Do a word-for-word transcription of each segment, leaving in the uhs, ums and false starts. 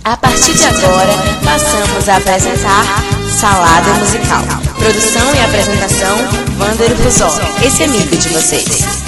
A partir de agora, passamos a apresentar Salada Musical. Produção e apresentação, Wander Buzol, esse amigo de vocês.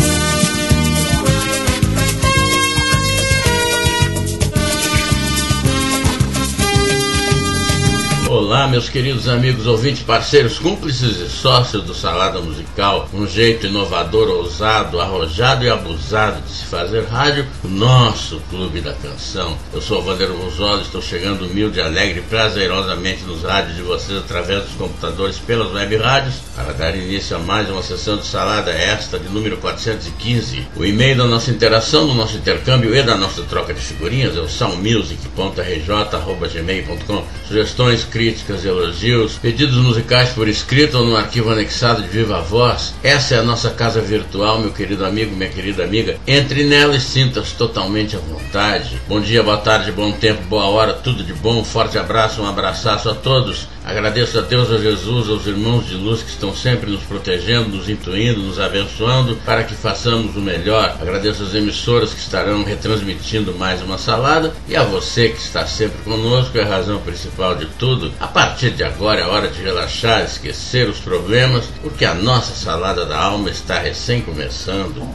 Olá, meus queridos amigos, ouvintes, parceiros, cúmplices e sócios do Salada Musical, um jeito inovador, ousado, arrojado e abusado de se fazer rádio, o nosso Clube da Canção. Eu sou o Wander Buzol, estou chegando humilde, alegre e prazerosamente nos rádios de vocês através dos computadores pelas web rádios para dar início a mais uma sessão de Salada, esta de número quatrocentos e quinze. O e-mail da nossa interação, do nosso intercâmbio e da nossa troca de figurinhas é o soundmusic ponto r j arroba gmail ponto com. Sugestões, críticas, elogios, pedidos musicais por escrito ou no arquivo anexado de viva voz. Essa é a nossa casa virtual, meu querido amigo, minha querida amiga. Entre nela e sinta-se totalmente à vontade. Bom dia, boa tarde, bom tempo, boa hora, tudo de bom. Um forte abraço, um abraço a todos. Agradeço a Deus, a Jesus, aos irmãos de luz que estão sempre nos protegendo, nos intuindo, nos abençoando para que façamos o melhor. Agradeço às emissoras que estarão retransmitindo mais uma salada e a você que está sempre conosco, é a razão principal de tudo. A partir de agora é hora de relaxar, esquecer os problemas, porque a nossa salada da alma está recém começando.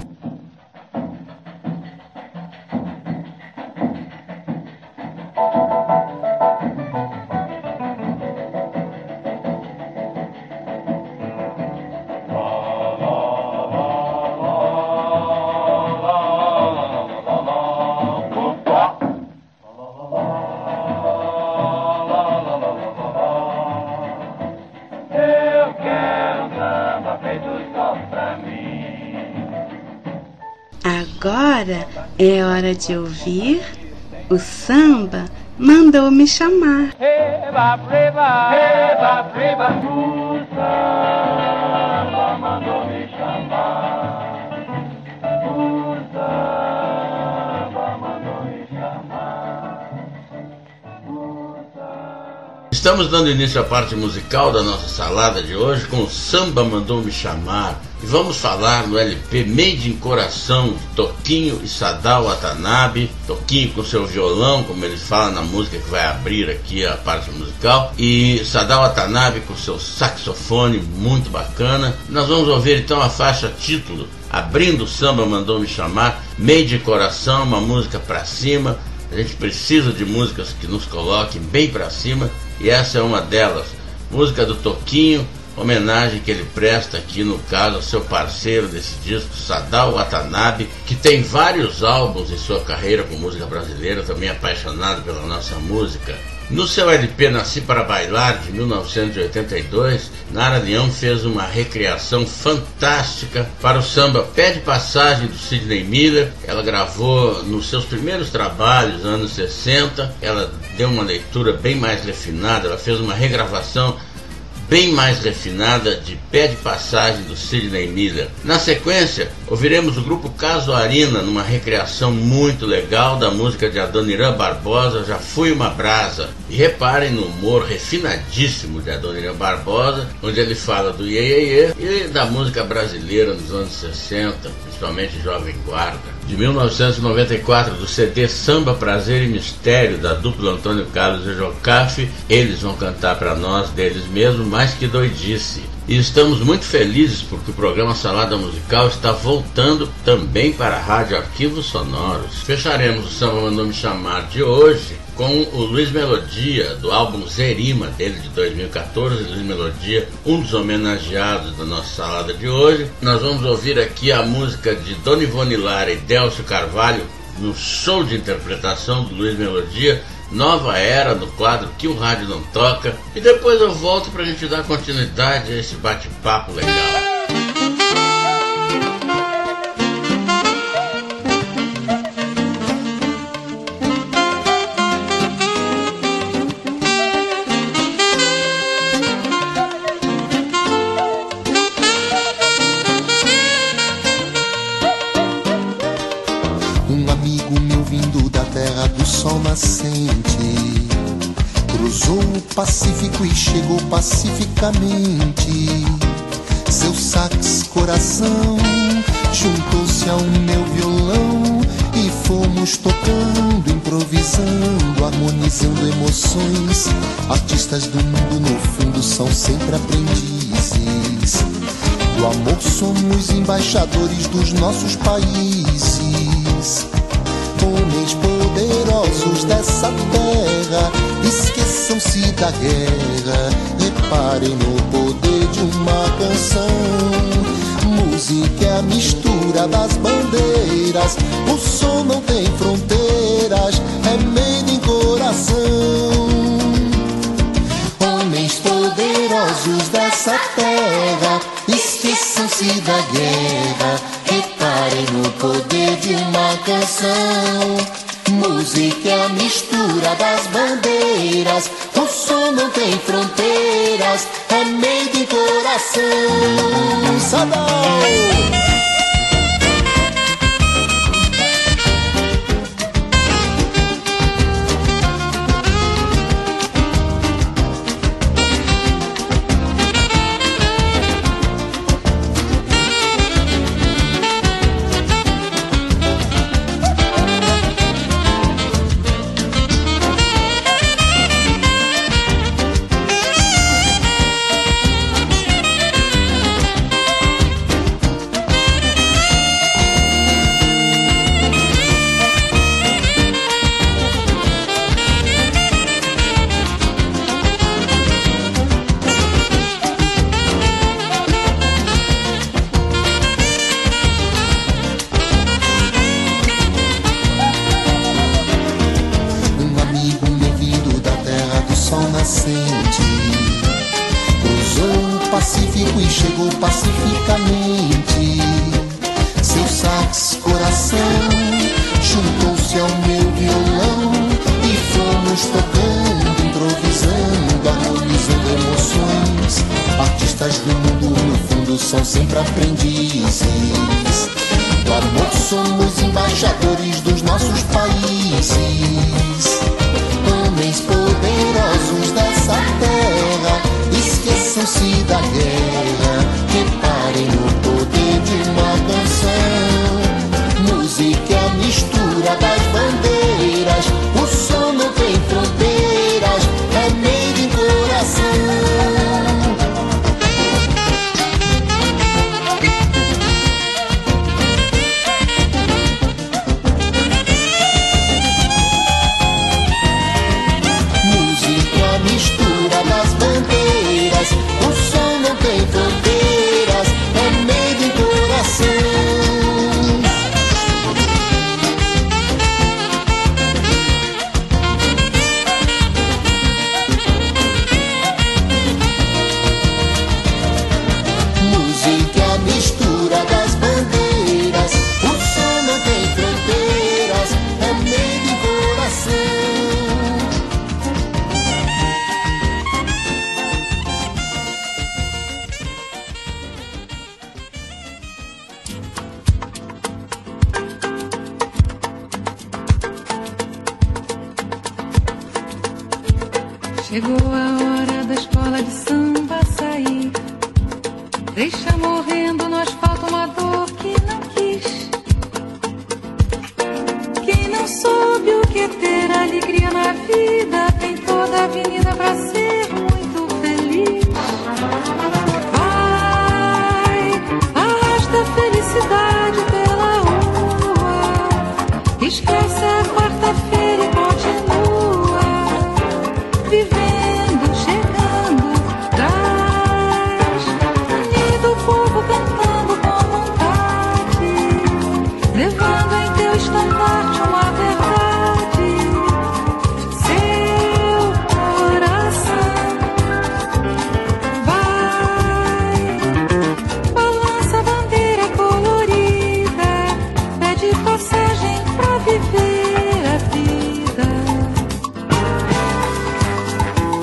Agora é hora de ouvir o samba mandou me chamar. Eba, preba, eba, preba, o samba mandou me chamar. O samba mandou me chamar. O samba... Estamos dando início à parte musical da nossa salada de hoje com o Samba Mandou Me Chamar. E vamos falar no L P Made in Coração, Toquinho e Sadao Watanabe. Toquinho com seu violão, como ele fala na música que vai abrir aqui a parte musical, e Sadao Watanabe com seu saxofone muito bacana. Nós vamos ouvir então a faixa título, abrindo o Samba Mandou Me Chamar, Made in Coração, uma música pra cima. A gente precisa de músicas que nos coloquem bem pra cima, e essa é uma delas. Música do Toquinho, homenagem que ele presta aqui, no caso, ao seu parceiro desse disco, Sadao Watanabe, que tem vários álbuns em sua carreira com música brasileira, também apaixonado pela nossa música. No seu L P Nasci para Bailar, de mil novecentos e oitenta e dois, Nara Leão fez uma recriação fantástica para o samba Pé de Passagem, do Sidney Miller. Ela gravou nos seus primeiros trabalhos, anos sessenta, ela deu uma leitura bem mais refinada, ela fez uma regravação bem mais refinada de Pé de Passagem, do Sidney Miller. Na sequência, ouviremos o grupo Casuarina numa recriação muito legal da música de Adoniran Barbosa, Já Fui Uma Brasa. E reparem no humor refinadíssimo de Adoniran Barbosa, onde ele fala do iê, iê, iê e da música brasileira nos anos sessenta, principalmente Jovem Guarda. De mil novecentos e noventa e quatro, do C D Samba, Prazer e Mistério, da dupla Antônio Carlos e Jocafe, eles vão cantar para nós, deles mesmos, Mais Que Doidice. E estamos muito felizes porque o programa Salada Musical está voltando também para a Rádio Arquivos Sonoros. Fecharemos o Samba Mandou Me Chamar de hoje com o Luiz Melodia, do álbum Zerima, dele de dois mil e catorze. Luiz Melodia, um dos homenageados da nossa salada de hoje. Nós vamos ouvir aqui a música de Dona Ivone Lara e Délcio Carvalho no show de interpretação do Luiz Melodia, Nova Era, no quadro Que o Rádio Não Toca. E depois eu volto pra gente dar continuidade a esse bate-papo legal. Um amigo meu vindo da terra do sol nascente cruzou o Pacífico e chegou pacificamente. Seu sax coração juntou-se ao meu violão e fomos tocando, improvisando, harmonizando improvisando emoções. Artistas do mundo no fundo são sempre aprendizes. Do amor somos embaixadores dos nossos países. Homens poderosos dessa terra, esqueçam-se da guerra. Reparem no poder de uma canção. Música é a mistura das bandeiras. O som não tem fronteiras, é made em coração. Homens poderosos dessa terra, esqueçam-se da guerra. Reparem no poder de uma canção. Música é a mistura das bandeiras. O som não tem fronteiras, é made em coração. Sadal! Chegou a hora da escola de samba sair. Deixa morrendo no asfalto uma dor que não quis. Quem não soube o que é ter alegria na vida tem toda a avenida pra ser muito feliz. Vai, arrasta a felicidade pela rua. Esquece a quarta-feira e continua vivendo, chegando, traz unido o povo cantando com vontade, levando em teu estandarte uma verdade, seu coração. Vai, balança a bandeira colorida, pede passagem pra viver a vida.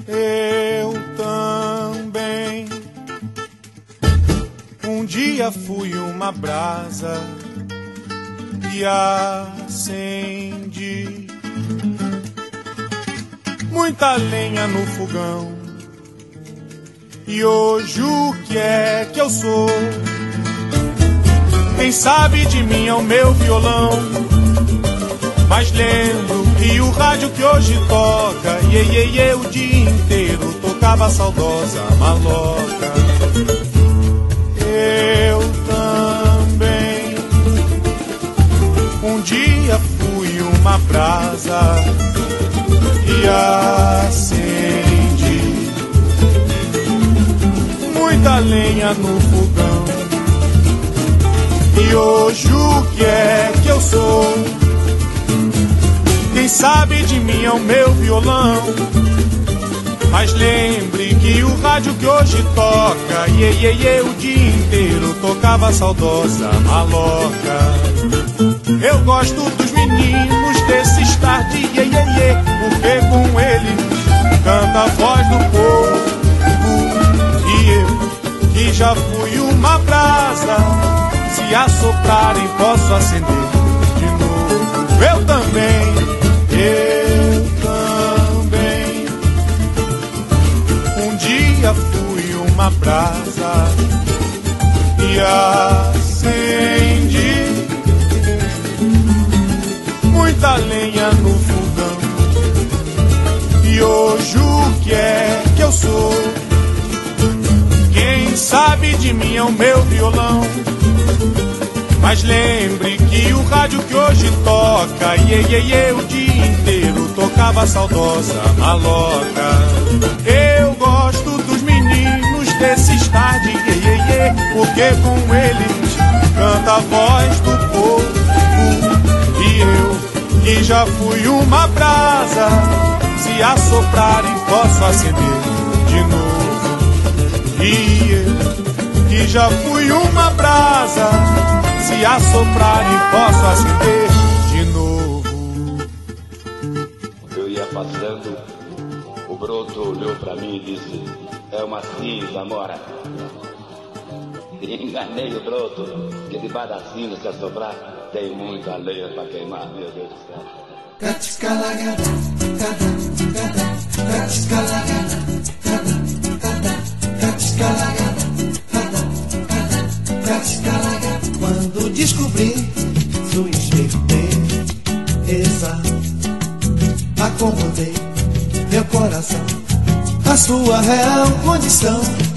Eu também um dia fui uma brasa e acendi muita lenha no fogão. E hoje o que é que eu sou? Quem sabe de mim é o meu violão. Mas lembro que o rádio que hoje toca, iê, iê, iê, o dia inteiro tocava a saudosa maloca. Eu também um dia fui uma brasa e acendi muita lenha no fogão. E hoje o que é que eu sou? Quem sabe de mim é o meu violão. Mas lembre que o rádio que hoje toca, iê, iê, iê, o dia inteiro tocava a saudosa maloca. Eu gosto dos meninos desses tarde, iê, iê, iê, porque com eles canta a voz do povo. E eu, que já fui uma brasa, se assoprarem posso acender de novo. Eu também, eu também um dia fui uma brasa e acendi muita lenha no fogão. E hoje o que é que eu sou? Quem sabe de mim é o meu violão. Mas lembre que o rádio que hoje toca, iê, iê, iê, o dia inteiro tocava a saudosa maloca. Eu gosto dos meninos desses tarde, iê, iê, iê, porque com eles canta a voz do povo. E eu, que já fui uma brasa, se assoprarem posso acender de novo. E eu, que já fui uma brasa, se assoprarem posso acender de novo. Eu ia passando, o broto olhou pra mim e disse: é uma cinza, mora. Enganei o broto, que debaixo da cinza, se assoprar, tem muita lenha pra queimar, meu Deus do céu. Quando descobri sua esperteza, acomodei meu coração à sua real condição.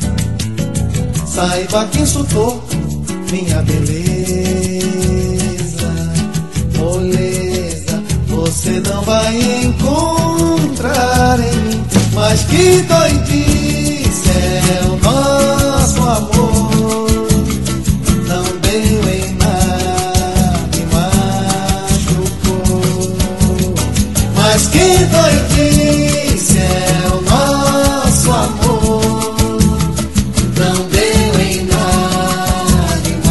Saiba que insultou minha beleza, moleza, você não vai encontrar em mim. Mas que doidice é o nosso amor, não deu em nada e machucou. Mas que doidice é o nosso amor, não deu em nada e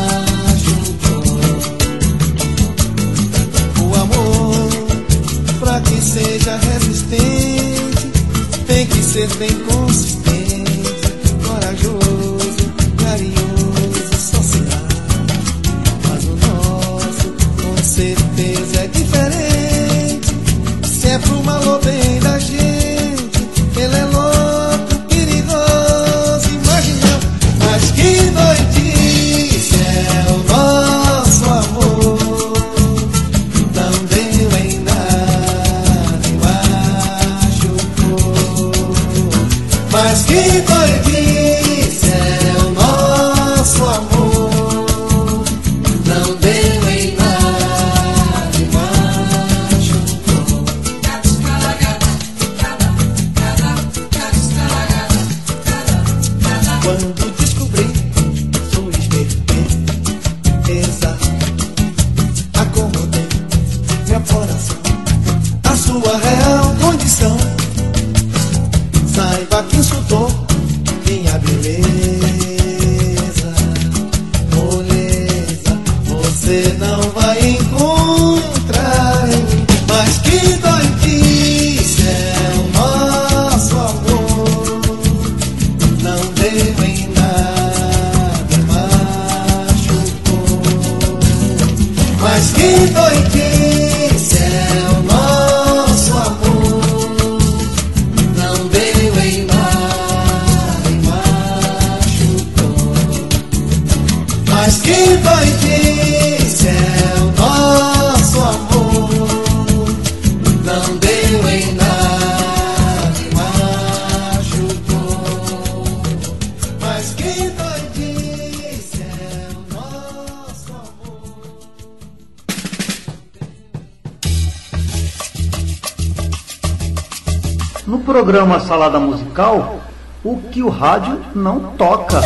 machucou. O amor, pra que seja resistente, tem que ser bem consistente, corajoso, carinhoso, social. Mas o nosso, com certeza, é diferente. Se é pro mal ou bem da gente, ele é louco, perigoso, imaginão. Mas que doidice é o nosso amor, não deu em nada e machucou. Mas que doidice é o nosso amor, não deu em nada Mas quem foi que disse é o nosso amor? Não deu em nada e machucou. Mas quem foi que disse é o nosso amor? Não deu em nada e machucou. Mas quem foi que disse é o nosso amor? No programa Salada Musical, o que o rádio não toca.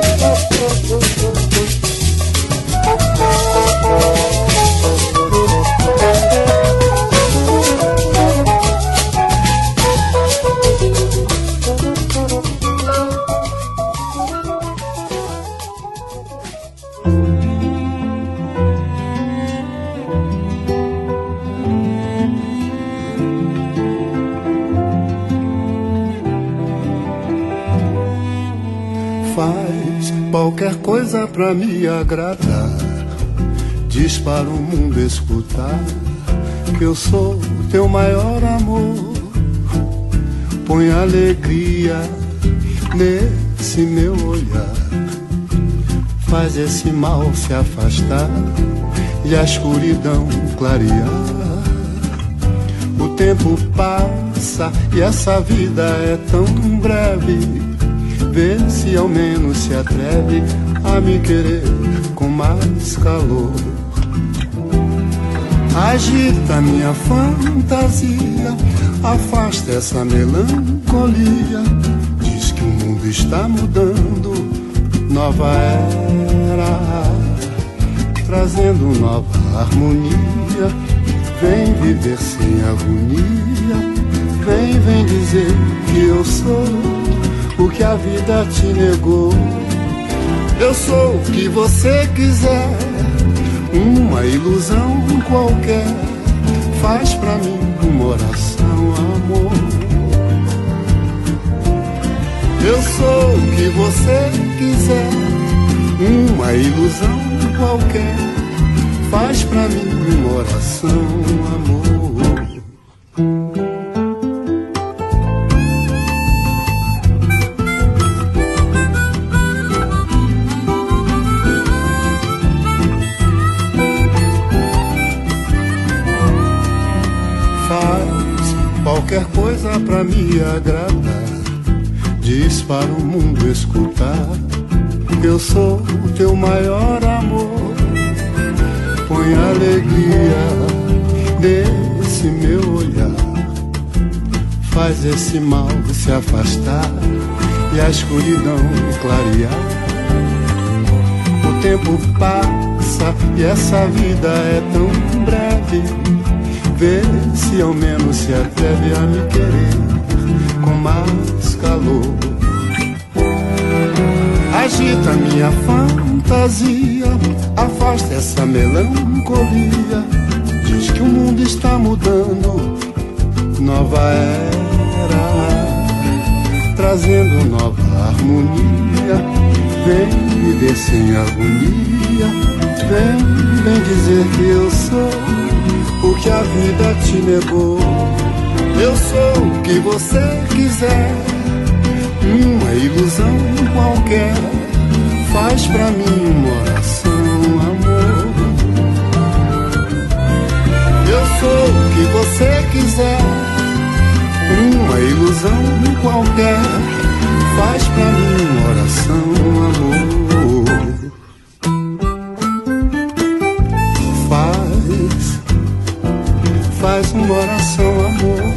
Faz qualquer coisa pra me agradar. Diz para o mundo escutar que eu sou teu maior amor. Põe alegria nesse meu olhar. Faz esse mal se afastar e a escuridão clarear. O tempo passa e essa vida é tão breve. Vê se ao menos se atreve a me querer com mais calor. Agita minha fantasia, afasta essa melancolia. Diz que o mundo está mudando, nova era, trazendo nova harmonia. Vem viver sem agonia, vem, vem dizer que eu sou o que a vida te negou. Eu sou o que você quiser, uma ilusão qualquer. Faz pra mim uma oração, amor. Eu sou o que você quiser, uma ilusão qualquer. Faz pra mim uma oração, amor. Qualquer coisa pra me agradar. Diz para o mundo escutar que eu sou o teu maior amor. Põe alegria nesse meu olhar. Faz esse mal se afastar e a escuridão clarear. O tempo passa e essa vida é tão breve. Vê se ao menos se atreve a me querer com mais calor. Agita minha fantasia, afasta essa melancolia. Diz que o mundo está mudando, nova era, trazendo nova harmonia. Vem viver sem agonia, vem, vem dizer que eu sou o que a vida te negou. Eu sou o que você quiser, uma ilusão qualquer. Faz pra mim uma oração, amor. Eu sou o que você quiser, uma ilusão qualquer. Faz pra mim uma oração, amor. Faz uma oração, amor.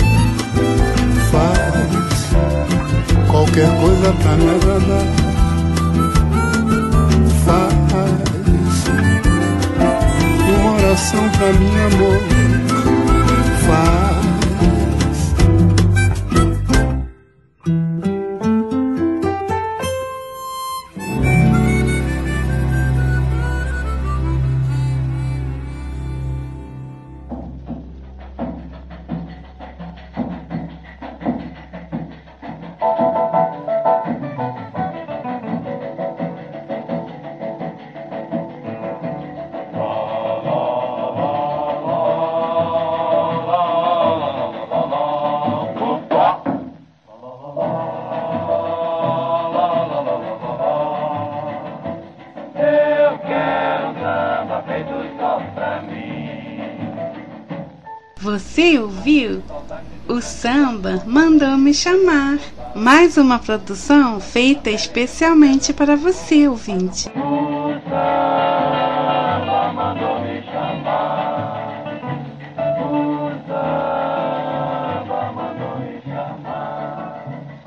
Faz qualquer coisa pra me agradar. Faz uma oração pra mim, amor. Faz. La la só pra mim. Você ouviu? O samba mandou me chamar. Mais uma produção feita especialmente para você, ouvinte. O samba mandou me chamar. O samba mandou me chamar.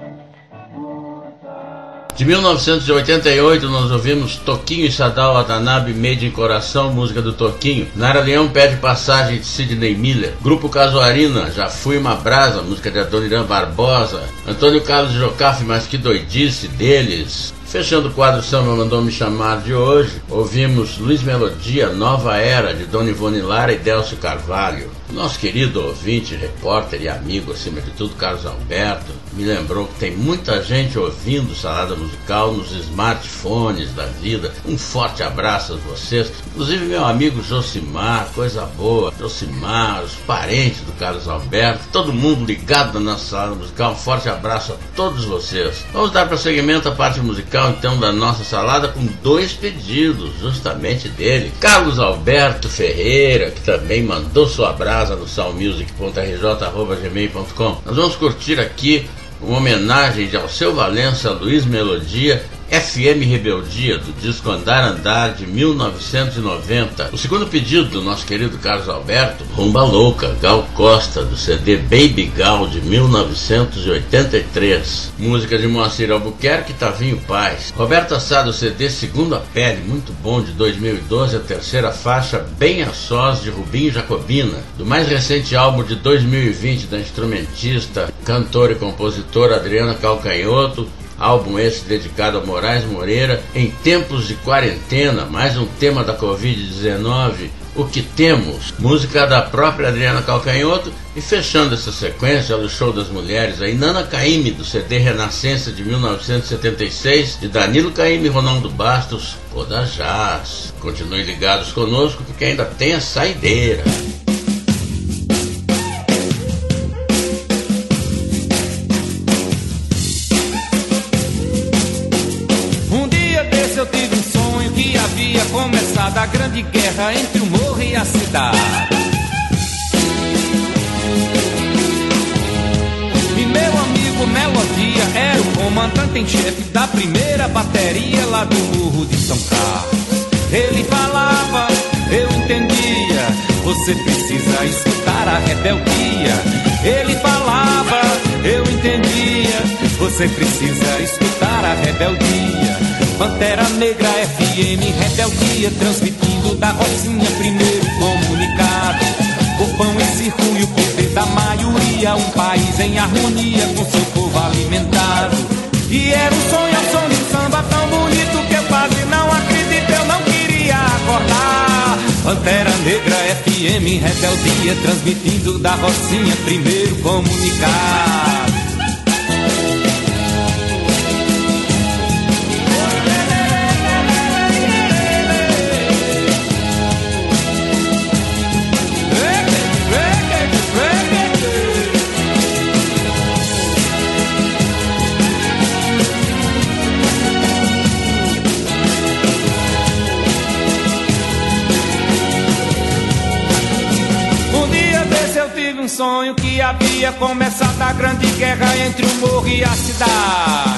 De mil novecentos e oitenta e oito nós ouvimos Toquinho e Sadal Watanabe, Made in Coração, música do Toquinho. Nara Leão pede passagem de Sidney Miller. Grupo Casuarina, Já Fui Uma Brasa, música de Adoniran Barbosa. Antônio Carlos Jocafe, Mas Que Doidice, deles. Fechando o quadro Samba Mandou Me Chamar de hoje, ouvimos Luiz Melodia, Nova Era, de Dona Ivone Lara e Délcio Carvalho. Nosso querido ouvinte, repórter e amigo, acima de tudo, Carlos Alberto, me lembrou que tem muita gente ouvindo Salada Musical nos smartphones da vida. Um forte abraço a vocês, inclusive meu amigo Josimar, coisa boa, Josimar, os parentes do Carlos Alberto, todo mundo ligado na nossa Salada Musical. Um forte abraço a todos vocês. Vamos dar prosseguimento à parte musical então da nossa salada com dois pedidos, justamente dele, Carlos Alberto Ferreira, que também mandou sua brasa no soundmusic ponto r j arroba gmail ponto com. Nós vamos curtir aqui uma homenagem de Alceu Valença a Luiz Melodia, F M Rebeldia, do disco Andar Andar, de mil novecentos e noventa. O segundo pedido do nosso querido Carlos Alberto, Rumba Louca, Gal Costa, do C D Baby Gal, de mil novecentos e oitenta e três. Música de Moacir Albuquerque, Tavinho Paz. Roberto Assá, do C D Segunda Pele, muito bom, de dois mil e doze, a terceira faixa, Bem a Sós, de Rubinho Jacobina. Do mais recente álbum de dois mil e vinte, da instrumentista, cantora e compositora Adriana Calcanhoto, álbum esse dedicado a Moraes Moreira, Em Tempos de Quarentena, mais um tema da covid dezenove, O Que Temos, música da própria Adriana Calcanhoto. E fechando essa sequência, o Show das Mulheres, aí Nana Caymmi, do C D Renascença, de mil novecentos e setenta e seis, de Danilo Caymmi e Ronaldo Bastos, Oda Jazz. Continuem ligados conosco, porque ainda tem a saideira. Eu tive um sonho que havia começado a grande guerra entre o morro e a cidade. E meu amigo Melodia era o comandante em chefe da primeira bateria lá do Morro de São Carlos. Ele falava, eu entendia, você precisa escutar a rebeldia. Ele falava, eu entendia, você precisa escutar a rebeldia. Pantera Negra F M, rebeldia, transmitindo da Rocinha primeiro comunicado. O pão e circo e o poder da maioria, um país em harmonia com seu povo alimentado. E era um sonho, um som de samba tão bonito que eu quase não acredito, eu não queria acordar. Pantera Negra F M, rebeldia, transmitindo da Rocinha primeiro comunicado. Um sonho que havia começado a grande guerra entre o morro e a cidade.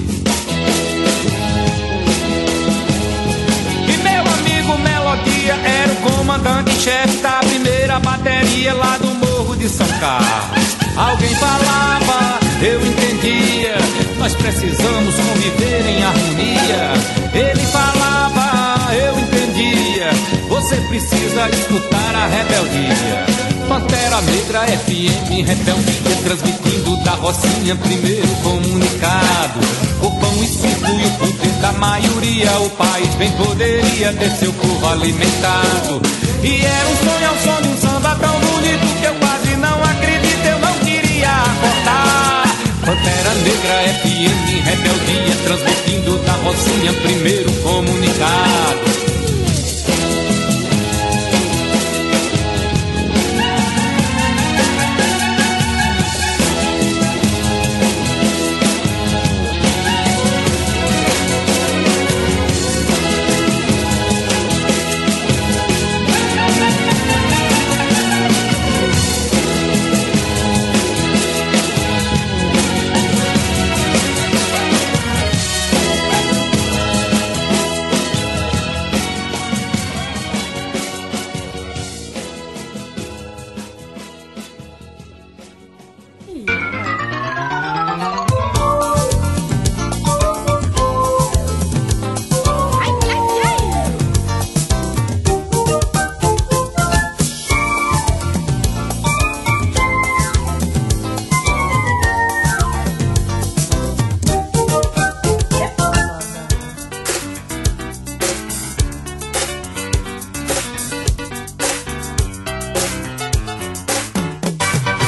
E meu amigo Melodia era o comandante-chefe da primeira bateria lá do Morro de São Carlos. Alguém falava, eu entendia, nós precisamos conviver em harmonia. Ele falava, eu entendia, você precisa escutar a rebeldia. Pantera Negra F M, rebeldia, transmitindo da Rocinha primeiro comunicado. O pão e circo e o poder da maioria, o país bem poderia ter seu povo alimentado. E era um sonho, um som de um samba tão bonito que eu quase não acredito, eu não queria acordar. Pantera Negra F M, rebeldia, transmitindo da Rocinha primeiro comunicado.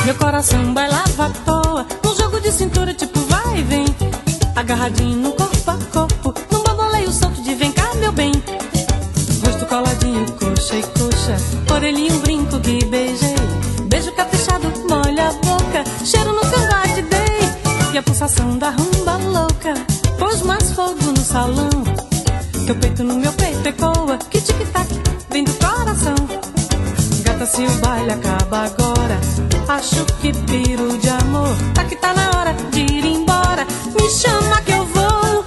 Meu coração bailava à toa, num jogo de cintura tipo vai e vem, agarradinho no corpo a corpo, num bamboleio solto de vem cá meu bem. Rosto coladinho, coxa e coxa, orelhinho, brinco que beijei, beijo caprichado, molha a boca, cheiro no cangote dei, e a pulsação da rumba louca pôs mais fogo no salão. Teu peito no meu peito ecoa, que tic-tac vem do coração. Gata, se o baile acaba agora, acho que piro de amor. Tá que tá na hora de ir embora, me chama que eu vou.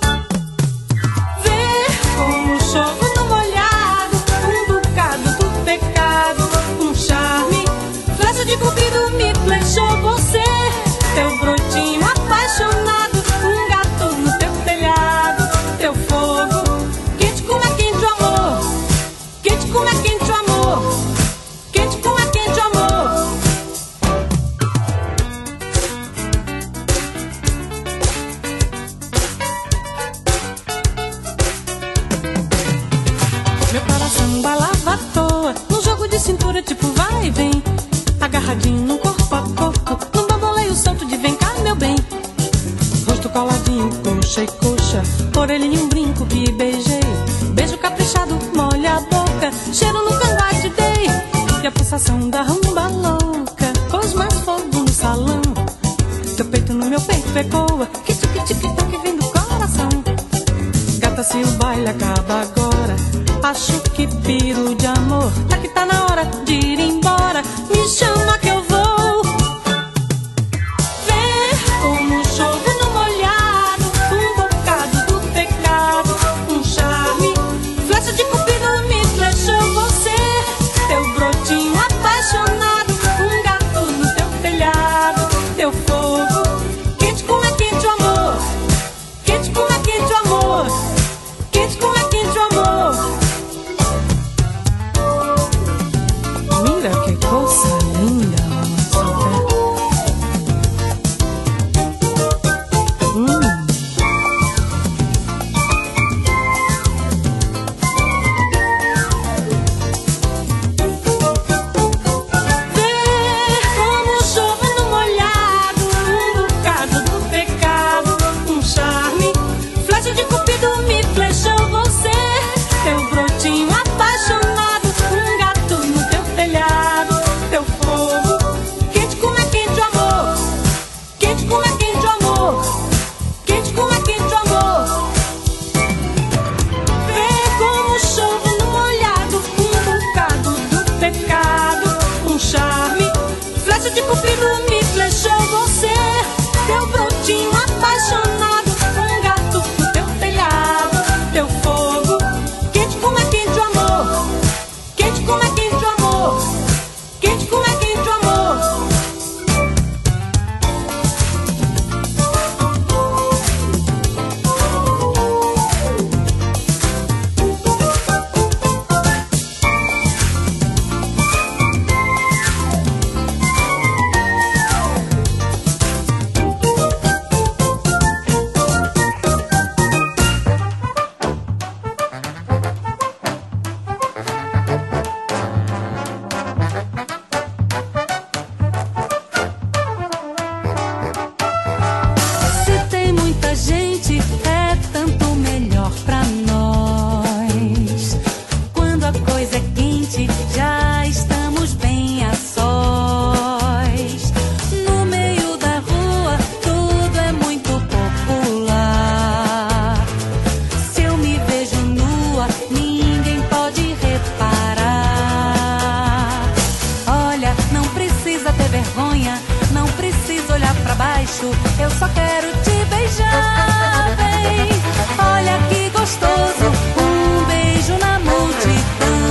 Ver como chove no molhado, um bocado do pecado, um charme, flecha de cupido me flechou você. Teu brotinho apaixonado, um gato no teu telhado, teu fogo, quente como é quente o amor, quente como é quente o amor, quente como é quente o amor. Meu coração balava à toa, num jogo de cintura tipo vai e vem, agarradinho no corpo a corpo, num bamboleio solto de vem cá meu bem. Rosto coladinho, coxa e coxa, orelhinho, um brinco que beijei, beijo caprichado, molha a boca, cheiro no cangote dei, e a pulsação da rumba louca pôs mais fogo no salão. Teu peito no meu peito ecoa, que tic-tic-tac vem do coração. Gata, se o baile acaba agora, acho que piro de amor. Tá que tá na hora de ir embora, me chama que eu vou. Ver como chove no molhado, um bocado do pecado, um charme, flecha de cupido me flechou você. Teu brotinho apaixonado, um gato no teu telhado, teu fogo, quente como é quente o amor, quente como é quente o amor, quente como é quente o amor. Mira que cosa linda, hum. Ver como chove no molhado, um bocado do pecado, um charme, flecha de cupido me flechou você. Teu brotinho apaixonado, um gato no teu telhado, teu fogo, quente como é quente o amor, quente como é quente o amor, quente como é quente o amor. Ver como chove no molhado, um bocado do pecado, um charme, flecha de cupido me flechou você. Teu brotinho apaixonado, um gato no teu telhado, teu fogo, quente como é quente o amor, quente como é quente o amor, quente como é quente o amor. Se tem muita gente, é tanto melhor pra nós. Quando a coisa é quente, já estamos bem a sós. No meio da rua, tudo é muito popular. Se eu me vejo nua, ninguém pode reparar. Olha, não precisa ter vergonha, não precisa olhar pra baixo, eu só quero te beijar, bem. Olha que gostoso, um beijo na multidão.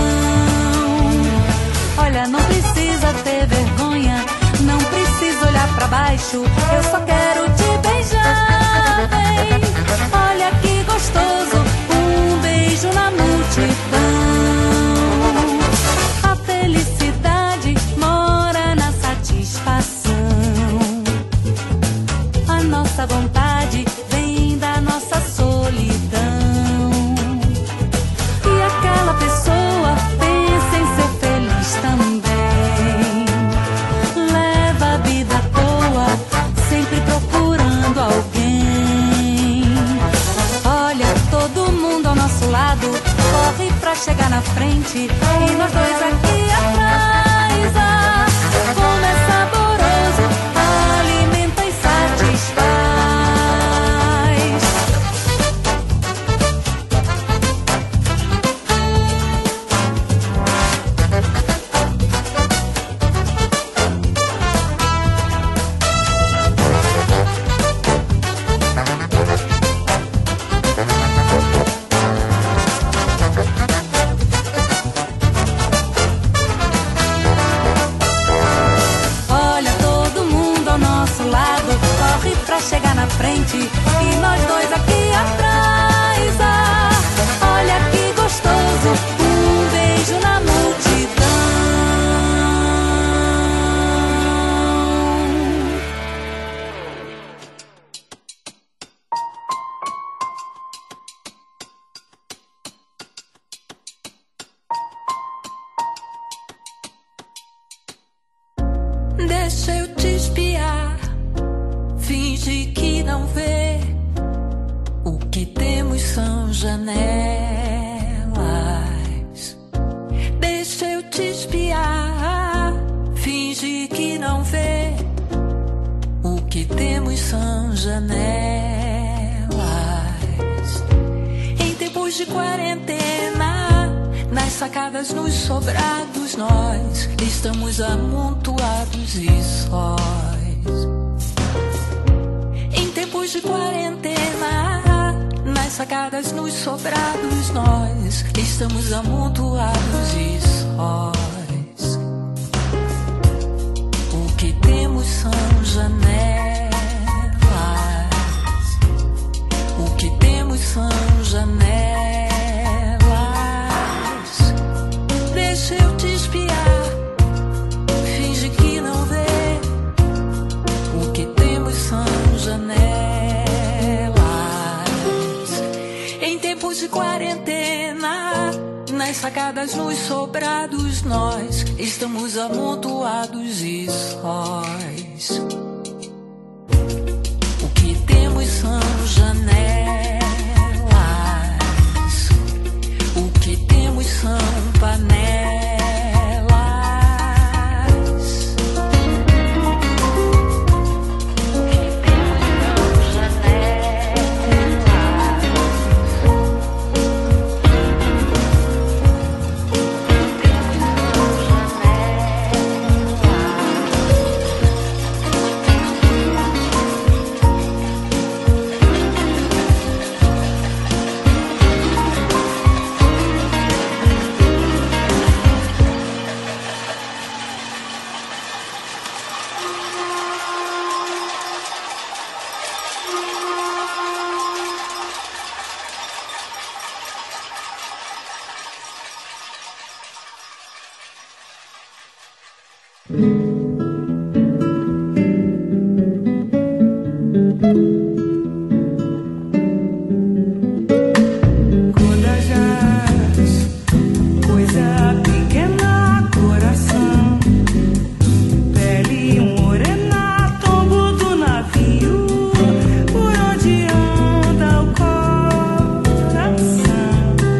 Olha, não precisa ter vergonha, não precisa olhar pra baixo, eu só quero te beijar, bem. Olha que gostoso, um beijo na multidão. A felicidade mora na satisfação. A nossa vontade vem da nossa solidão. E aquela pessoa pensa em ser feliz também. Leva chegar na frente e nós dois aqui atrás. Ah, como é saboroso, alimenta e satisfaz. Chegar na frente e nós dois aqui atrás. Ah, olha que gostoso, um beijo na multidão. Deixa eu te espiar, finge que não vê. O que temos são janelas. Deixa eu te espiar, finge que não vê. O que temos são janelas. Em tempos de quarentena, nas sacadas, nos sobrados, nós estamos amontoados e sós. Em tempos de quarentena, nas sacadas, nos sobrados, nós estamos amontoados e sós. O que temos são janelas. O que temos são janelas. Deixa eu te espiar, finge que não vê. O que temos são janelas. Em tempos de quarentena, nas sacadas, nos sobrados, nós estamos amontoados e sós. O que temos são janelas. O que temos são panelas.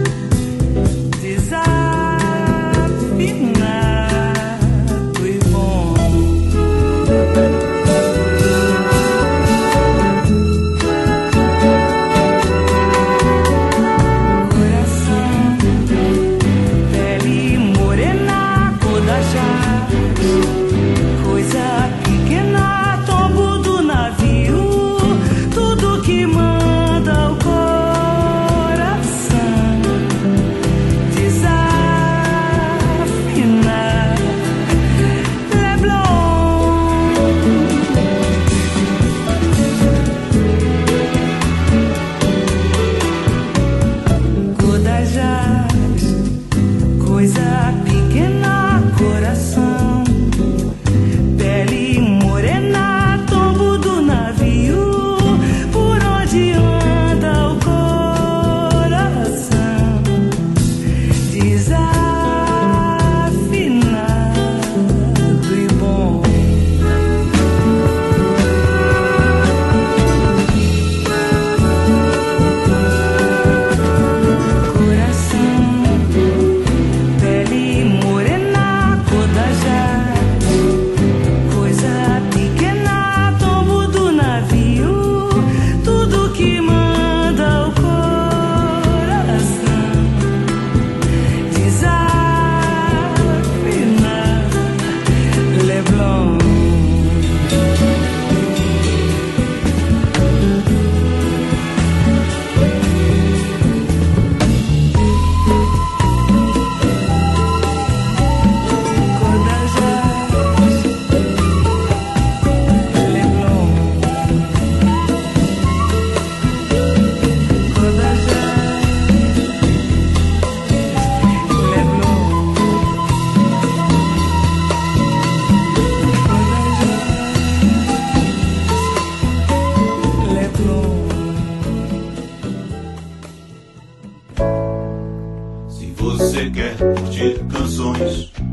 Desafinado e bom.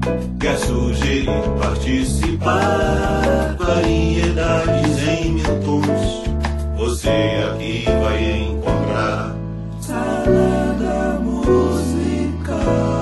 quer sugerir participar, variedades em mil tons, você aqui vai encontrar Salada Musical.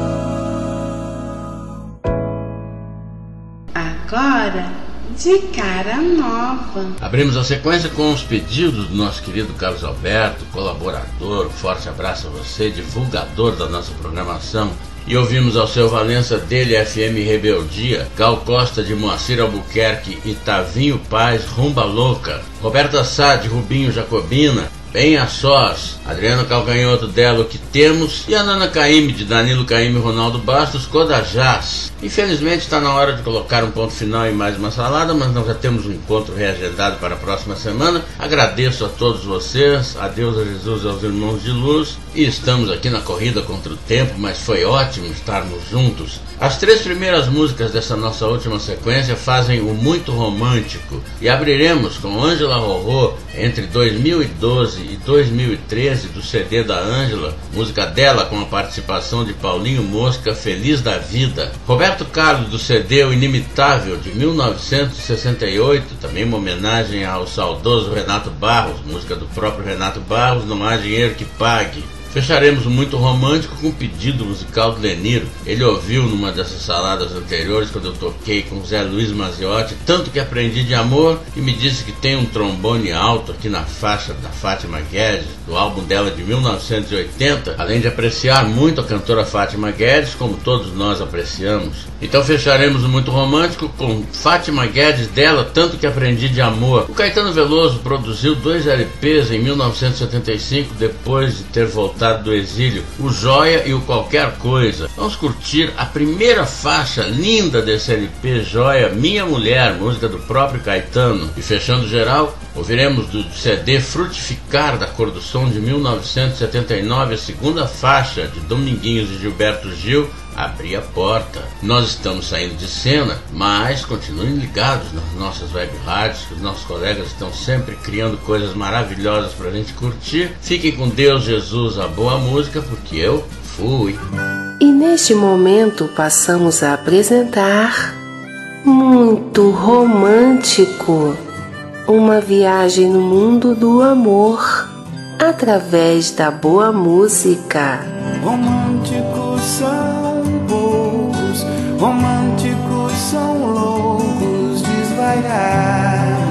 Agora, de cara nova. Abrimos a sequência com os pedidos do nosso querido Carlos Alberto, colaborador. Um forte abraço a você, divulgador da nossa programação. E ouvimos ao seu Valença dele, F M Rebeldia, Gal Costa de Moacir Albuquerque e Tavinho Paz, Rumba Louca, Roberta Sá de Rubinho Jacobina, Bem a Sós, Adriana Calcanhoto, Delo Que Temos, e a Nana Caymmi de Danilo Caymmi e Ronaldo Bastos, Codajás. Infelizmente está na hora de colocar um ponto final em mais uma salada, mas nós já temos um encontro reagendado para a próxima semana. Agradeço a todos vocês, a Deus, a Jesus e aos irmãos de luz, e estamos aqui na corrida contra o tempo, mas foi ótimo estarmos juntos. As três primeiras músicas dessa nossa última sequência fazem o Muito Romântico, e abriremos com Ângela Rorô entre dois mil e doze e dois mil e treze do C D da Ângela, música dela com a participação de Paulinho Mosca, Feliz da Vida. Roberto Carlos do C D O Inimitável de mil novecentos e sessenta e oito, também uma homenagem ao saudoso Renato Barros, música do próprio Renato Barros, Não Há Dinheiro que Pague. Fecharemos o Muito Romântico com um pedido musical do Leniro. Ele ouviu numa dessas saladas anteriores, quando eu toquei com Zé Luiz Maziotti, Tanto Que Aprendi de Amor, e me disse que tem um trombone alto aqui na faixa da Fátima Guedes, do álbum dela de mil novecentos e oitenta, além de apreciar muito a cantora Fátima Guedes, como todos nós apreciamos. Então fecharemos o Muito Romântico com Fátima Guedes dela, Tanto Que Aprendi de Amor. O Caetano Veloso produziu dois L Ps em mil novecentos e setenta e cinco, depois de ter voltado do exílio, o Joia e o Qualquer Coisa. Vamos curtir a primeira faixa linda desse L P, Joia, Minha Mulher, música do próprio Caetano. E fechando geral, ouviremos do C D Frutificar, da Cor do Som, de mil novecentos e setenta e nove, a segunda faixa de Dominguinhos e Gilberto Gil, Abrir a Porta. Nós estamos saindo de cena, mas continuem ligados nas nossas web rádios, que os nossos colegas estão sempre criando coisas maravilhosas pra gente curtir. Fiquem com Deus, Jesus, a boa música, porque eu fui. E neste momento passamos a apresentar Muito Romântico, uma viagem no mundo do amor através da boa música. Românticos são poucos, românticos são loucos, desvairados.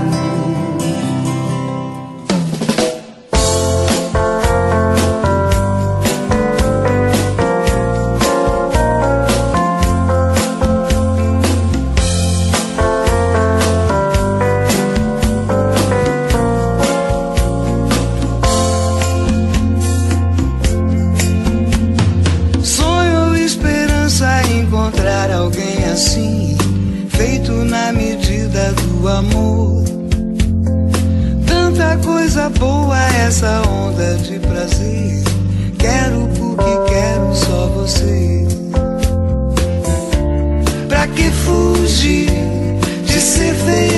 Alguém assim, feito na medida do amor. Tanta coisa boa, essa onda de prazer. Quero porque quero só você. Pra que fugir de ser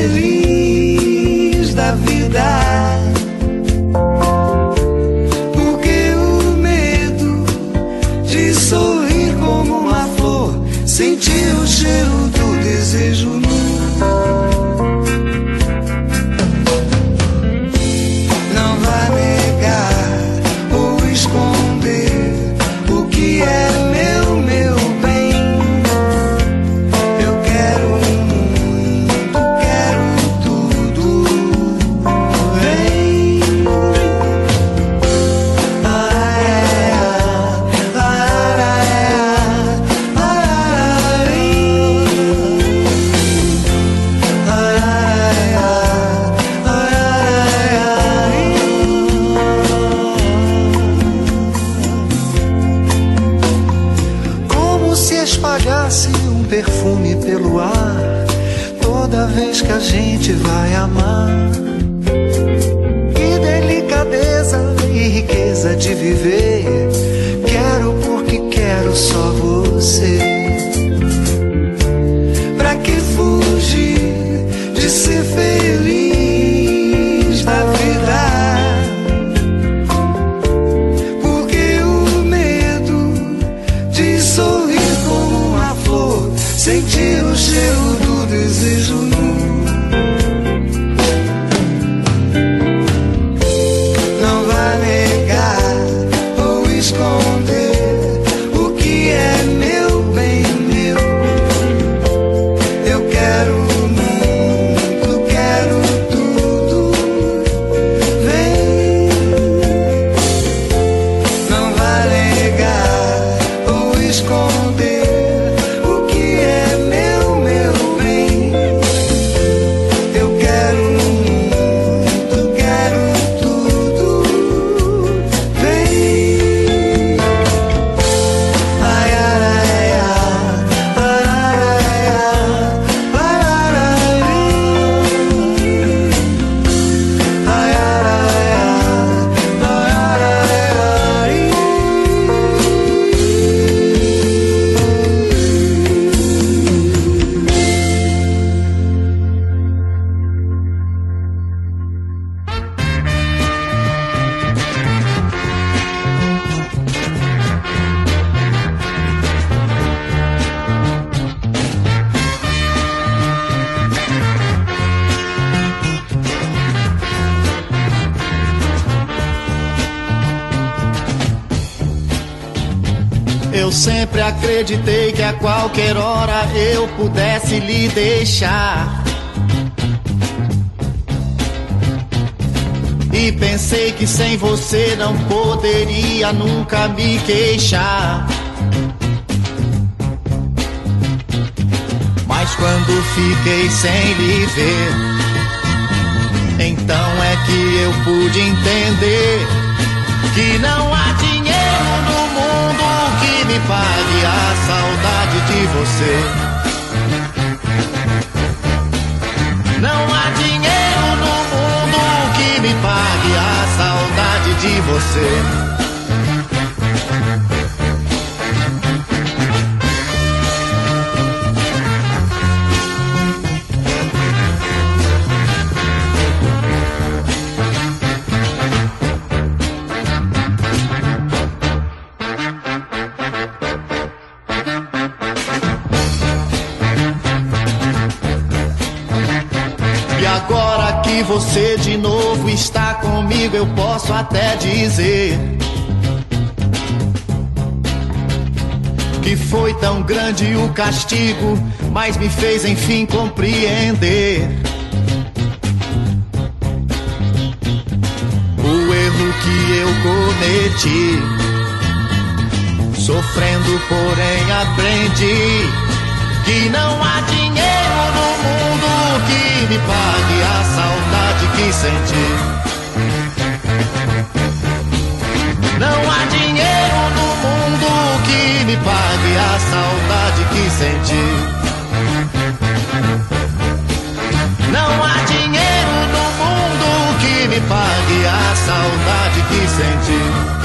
feliz da vida? Porque o medo de sorrir como uma flor, sentir o cheiro do desejo nu. Não vá negar ou esconder o que é meu, meu bem. Eu quero muito, quero tudo. Vem. Ah, é, ah, ah, espalhasse um perfume pelo ar toda vez que a gente vai amar. Que delicadeza e riqueza de viver. Quero porque quero só você. Pra que fugir de ser feliz da vida? Porque o medo de sorrir como uma flor, sentir o cheiro do desejo nu. Não vai negar ou esconder o que é meu, bem meu. Eu quero muito, quero tudo. Vem. Não vai negar ou esconder o que é meu, meu bem. Eu quero muito, quero tudo. Vem. Ai, ai, ai, ai, ai, ai, Eu sempre acreditei que a qualquer hora eu pudesse lhe deixar. E pensei que sem você não poderia nunca me queixar. Mas quando fiquei sem lhe ver, então é que eu pude entender que não há dinheiro no mundo que me pague a saudade de você. Não há dinheiro no mundo que me pague a saudade de você. Agora que você de novo está comigo, eu posso até dizer que foi tão grande o castigo, mas me fez enfim compreender o erro que eu cometi. Sofrendo, porém aprendi que não há dinheiro no mundo que me pague a saudade que senti. Não há dinheiro no mundo que me pague a saudade que senti. Não há dinheiro no mundo que me pague a saudade que senti.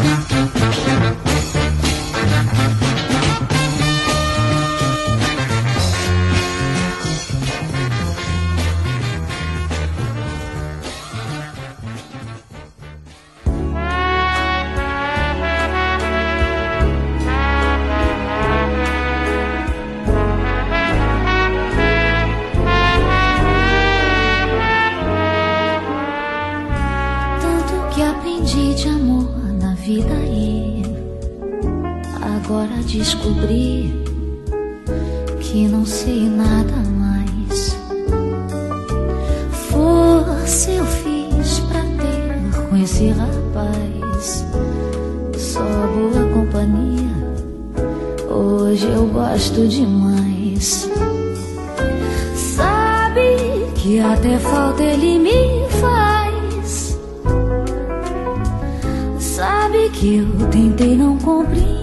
Descobri que não sei nada mais. Força eu fiz pra ter com esse rapaz. Só boa companhia, hoje eu gosto demais. Sabe que até falta ele me faz. Sabe que eu tentei não compreender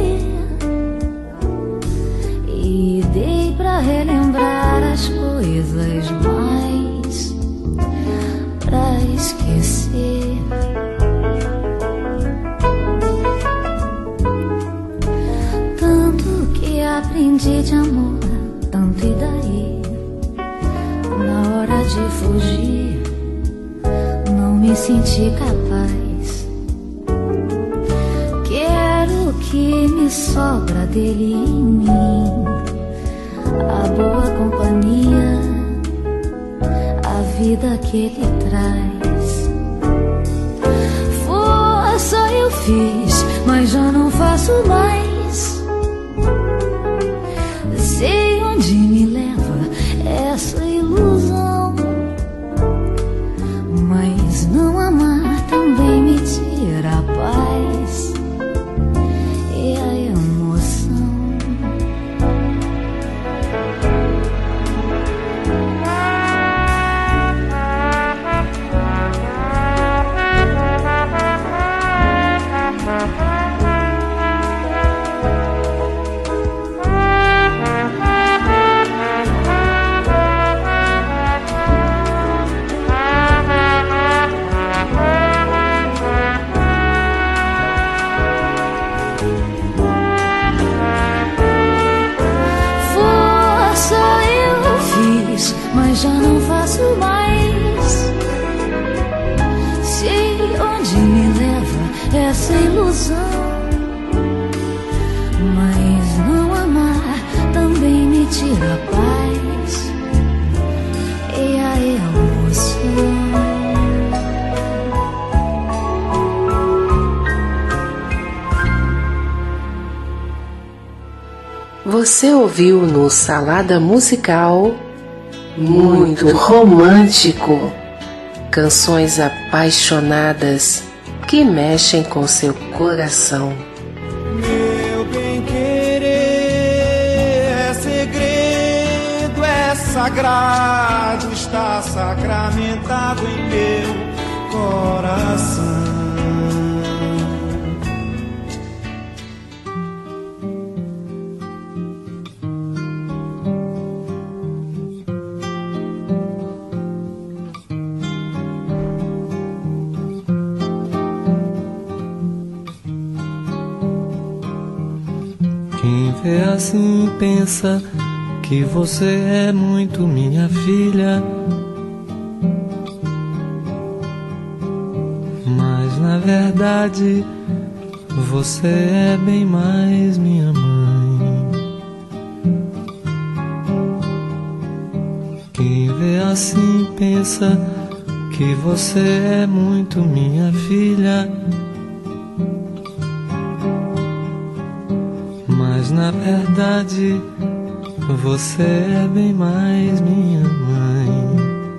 e dei pra relembrar as coisas mais pra esquecer. Tanto que aprendi de amor, tanto e daí na hora de fugir não me senti capaz. Quero o que me sobra dele em mim, vida que ele traz. Força eu fiz, mas já não faço mais. Sei onde me leva essa ilusão, mas não amar também me tira a paz e a emoção. Mas já não faço mais. Sei onde me leva essa ilusão, mas não amar também me tira a paz e a emoção. Você ouviu no Salada Musical Muito Romântico, canções apaixonadas que mexem com seu coração. Meu bem-querer é segredo, é sagrado, está sacramentado em meu coração. Quem vê assim pensa que você é muito minha filha, mas na verdade você é bem mais minha mãe. Quem vê assim pensa que você é muito minha filha, mas na verdade você é bem mais minha mãe.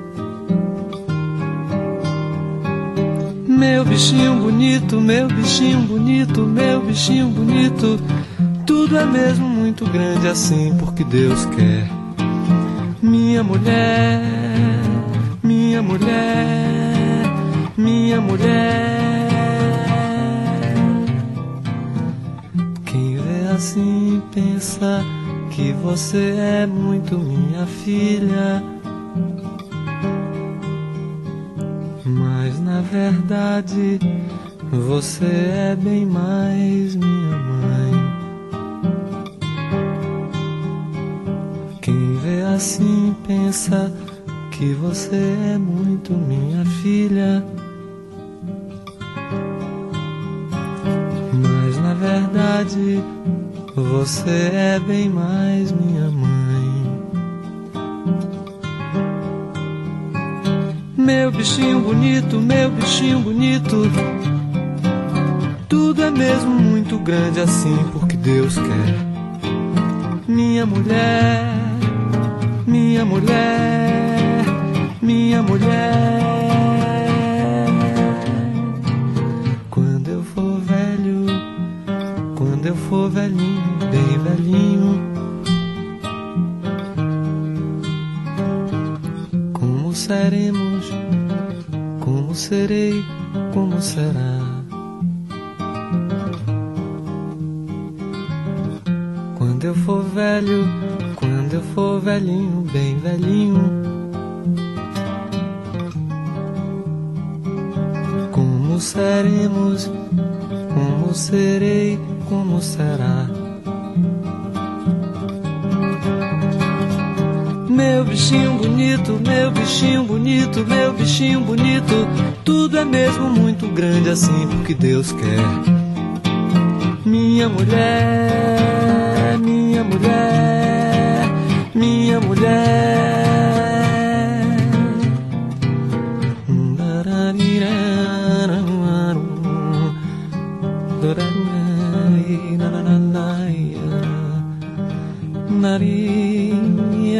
Meu bichinho bonito, meu bichinho bonito, meu bichinho bonito, tudo é mesmo muito grande assim porque Deus quer. Minha mulher, minha mulher, minha mulher. Assim pensa que você é muito minha filha, mas na verdade você é bem mais minha mãe. Quem vê assim pensa que você é muito minha filha, mas na verdade você é bem mais minha mãe. Meu bichinho bonito, meu bichinho bonito, tudo é mesmo muito grande assim porque Deus quer. Minha mulher, minha mulher, minha mulher. Quando eu for velho, quando eu for velhinho, bem velhinho, como seremos, como serei, como será? Quando eu for velho, quando eu for velhinho, bem velhinho, como seremos, como serei, como será? Meu bichinho bonito, meu bichinho bonito, meu bichinho bonito, tudo é mesmo muito grande assim porque Deus quer. Minha mulher, minha mulher, minha mulher.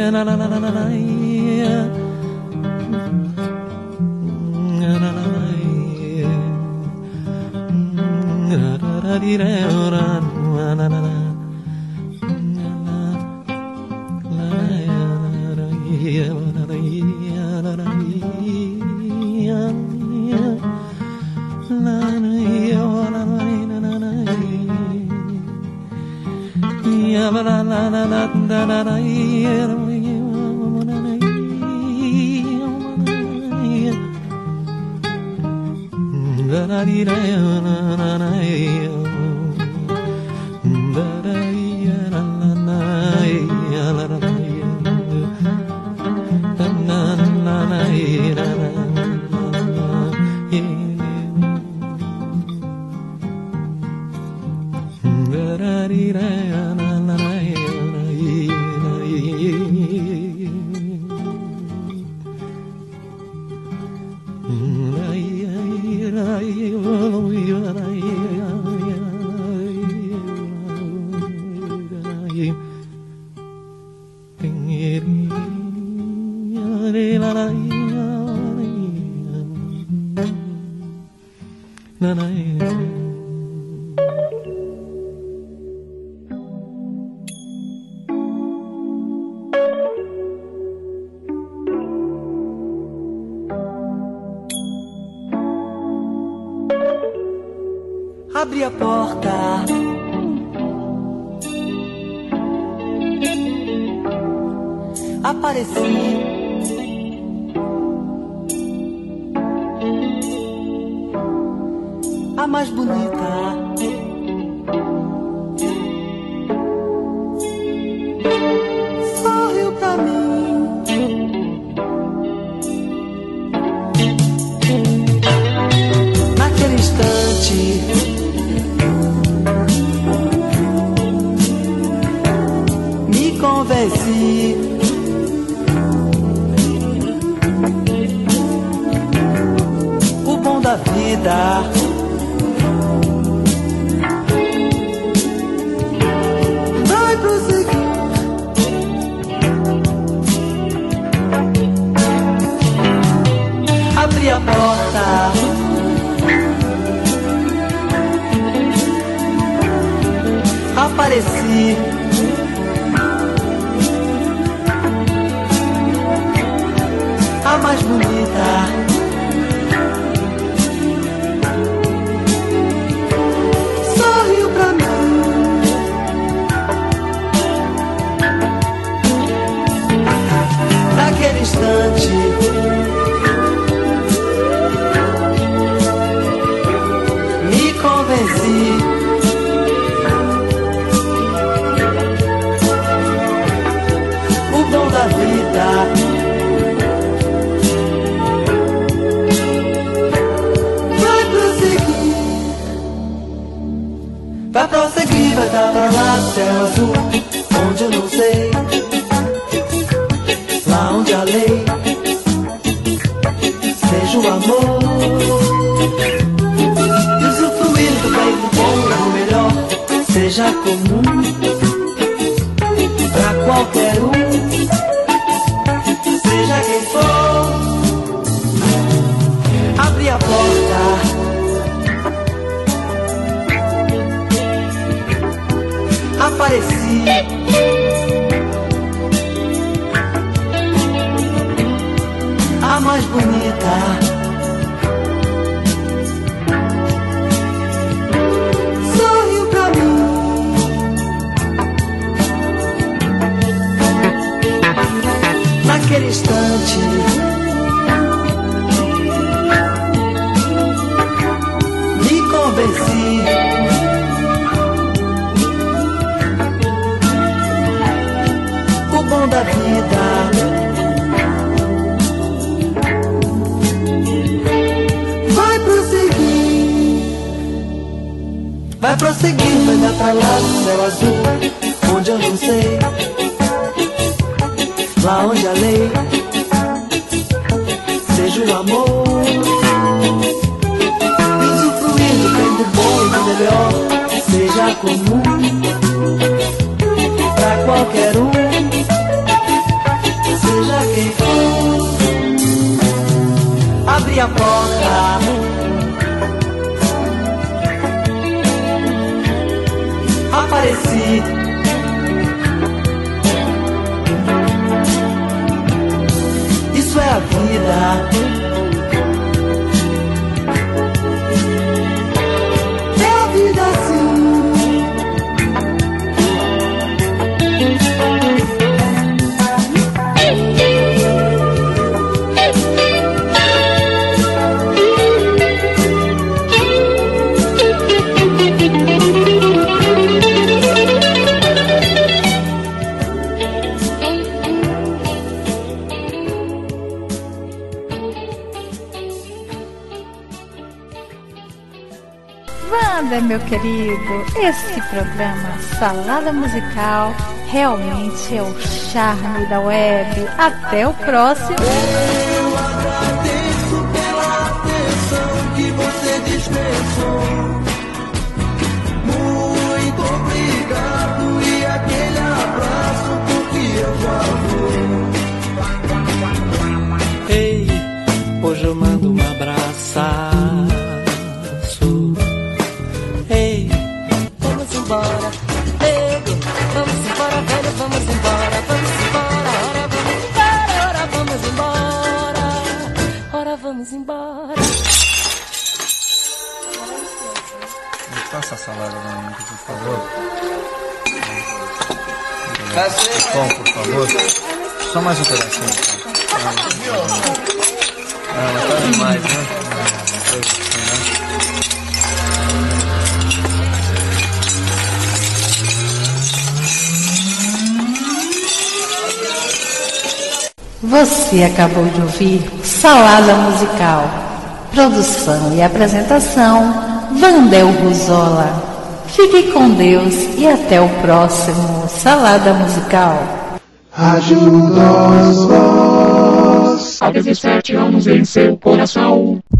Abri a porta, apareci, a mais bonita. Sorriu pra mim. Naquele instante me convenci. O bom da vida vai prosseguir. Abri a porta, apareci, a mais bonita. Sorriu pra mim. Naquele instante me convenci. O bom da vida vai prosseguir. Vai prosseguir, vai dar pra lá do céu azul, onde eu não sei, lá onde a lei seja o amor. Usufruir do bem, do bom e do melhor, seja comum pra qualquer um, seja quem for. Abri a porta, apareci, a mais bonita. Sorriu pra mim. Naquele instante me convenci. O bom da vida vai prosseguir. Vai prosseguir, vai dar pra lá do céu azul, onde eu não sei, lá onde a lei seja o amor. Usufruir do bem, do bom e do melhor, seja comum pra qualquer um, importa. Apareci. Isso é a vida. É a vida assim. Wander, meu querido, esse programa Salada Musical realmente é o charme da web. Até o próximo. Eu agradeço pela atenção que você dispensou. Muito obrigado e aquele abraço porque eu já vou. Ei, hoje eu mando um abraço. Ei, vamos embora, nego, vamos embora, velho, vamos embora, vamos embora, ora vamos embora, ora vamos embora, ora vamos embora. Me passa a salada novamente, por favor. Bom, por favor. Só mais um pedacinho. Ah, mas tá demais, né? Você acabou de ouvir Salada Musical. Produção e apresentação, Vandel Ruzola. Fique com Deus e até o próximo Salada Musical. Ajuda-os vós há dezessete anos em seu coração.